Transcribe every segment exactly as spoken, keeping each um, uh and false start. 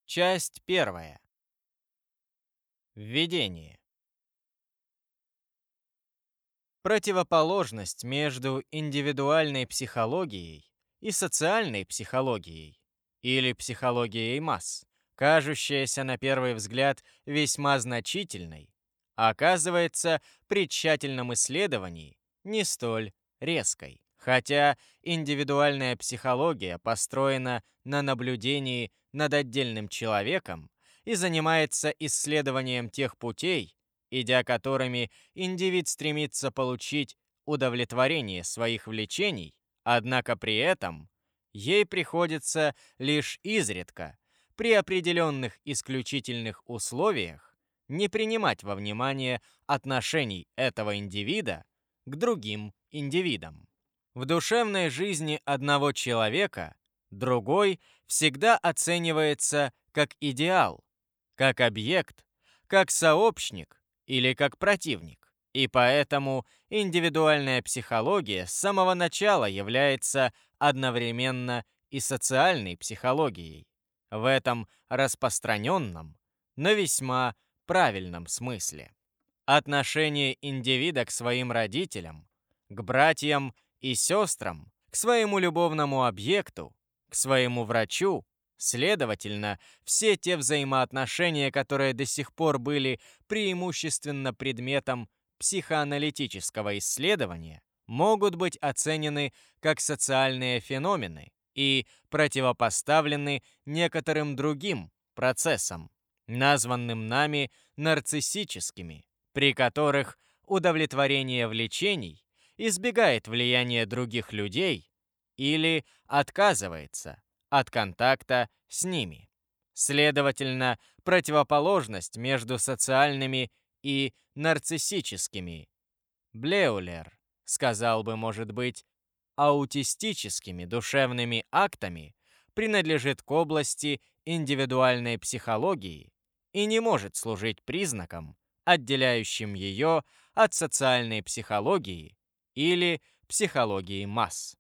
Часть первая. Введение. Противоположность между индивидуальной психологией и социальной психологией, или психологией масс, кажущаяся на первый взгляд весьма значительной, оказывается при тщательном исследовании не столь резкой. Хотя индивидуальная психология построена на наблюдении над отдельным человеком и занимается исследованием тех путей, идя которыми индивид стремится получить удовлетворение своих влечений, однако при этом ей приходится лишь изредка, при определенных исключительных условиях, не принимать во внимание отношений этого индивида к другим индивидам. В душевной жизни одного человека другой всегда оценивается как идеал, как объект, как сообщник или как противник. И поэтому индивидуальная психология с самого начала является одновременно и социальной психологией. В этом распространенном, но весьма правильном смысле. Отношение индивида к своим родителям, к братьям и сестрам, к своему любовному объекту, к своему врачу, следовательно, все те взаимоотношения, которые до сих пор были преимущественно предметом психоаналитического исследования, могут быть оценены как социальные феномены и противопоставлены некоторым другим процессам, названным нами нарциссическими, при которых удовлетворение влечений избегает влияния других людей или отказывается от контакта с ними. Следовательно, противоположность между социальными и нарциссическими, Блеулер сказал бы, может быть, аутистическими душевными актами, принадлежит к области индивидуальной психологии и не может служить признаком, отделяющим ее от социальной психологии или психологии масс.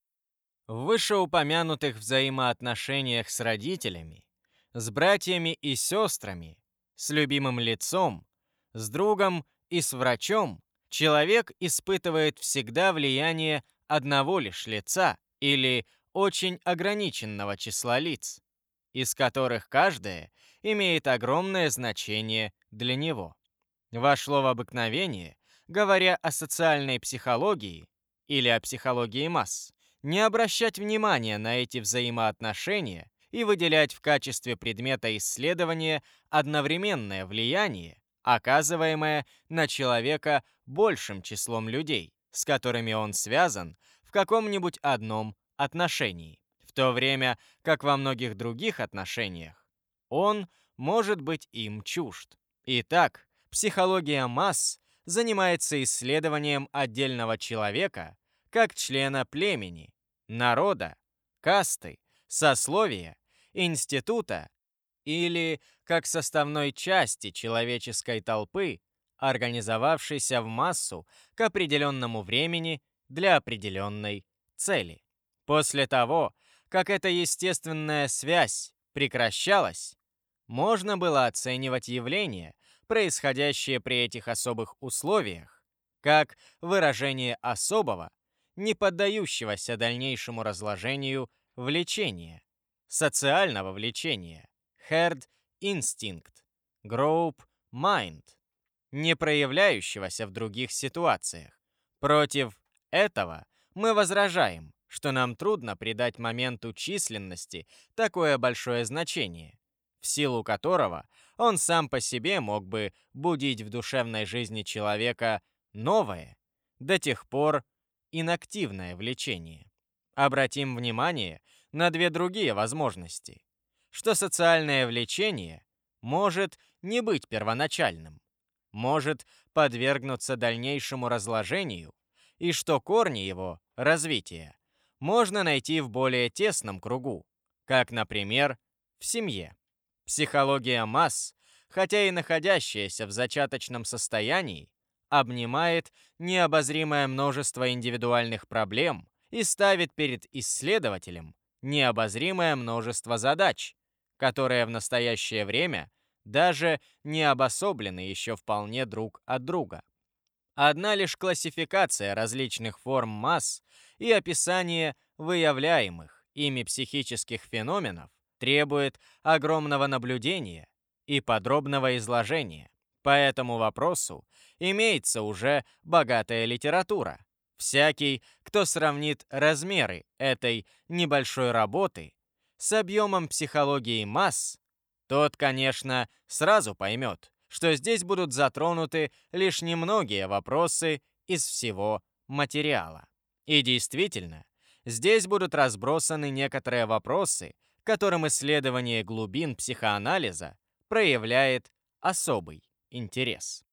В вышеупомянутых взаимоотношениях с родителями, с братьями и сестрами, с любимым лицом, с другом и с врачом человек испытывает всегда влияние одного лишь лица или очень ограниченного числа лиц, из которых каждое имеет огромное значение для него. Вошло в обыкновение, говоря о социальной психологии или о психологии масс, не обращать внимания на эти взаимоотношения и выделять в качестве предмета исследования одновременное влияние, оказываемое на человека большим числом людей, с которыми он связан в каком-нибудь одном отношении, в то время как во многих других отношениях он может быть им чужд. Итак, психология масс занимается исследованием отдельного человека как члена племени, народа, касты, сословия, института или как составной части человеческой толпы, организовавшейся в массу к определенному времени для определенной цели. После того, как эта естественная связь прекращалась, можно было оценивать явления, происходящие при этих особых условиях, как выражение особого, не поддающегося дальнейшему разложению влечения, социального влечения, herd instinct, group mind, не проявляющегося в других ситуациях. Против этого мы возражаем, что нам трудно придать моменту численности такое большое значение, в силу которого он сам по себе мог бы будить в душевной жизни человека новое, до тех пор инактивное влечение. Обратим внимание на две другие возможности, что социальное влечение может не быть первоначальным, может подвергнуться дальнейшему разложению, и что корни его развития можно найти в более тесном кругу, как, например, в семье. Психология масс, хотя и находящаяся в зачаточном состоянии, обнимает необозримое множество индивидуальных проблем и ставит перед исследователем необозримое множество задач, которые в настоящее время даже не обособлены еще вполне друг от друга. Одна лишь классификация различных форм масс и описание выявляемых ими психических феноменов требует огромного наблюдения и подробного изложения. По этому вопросу имеется уже богатая литература. Всякий, кто сравнит размеры этой небольшой работы с объемом психологии масс, тот, конечно, сразу поймет, что здесь будут затронуты лишь немногие вопросы из всего материала. И действительно, здесь будут разбросаны некоторые вопросы, которым исследование глубин психоанализа проявляет особый интерес.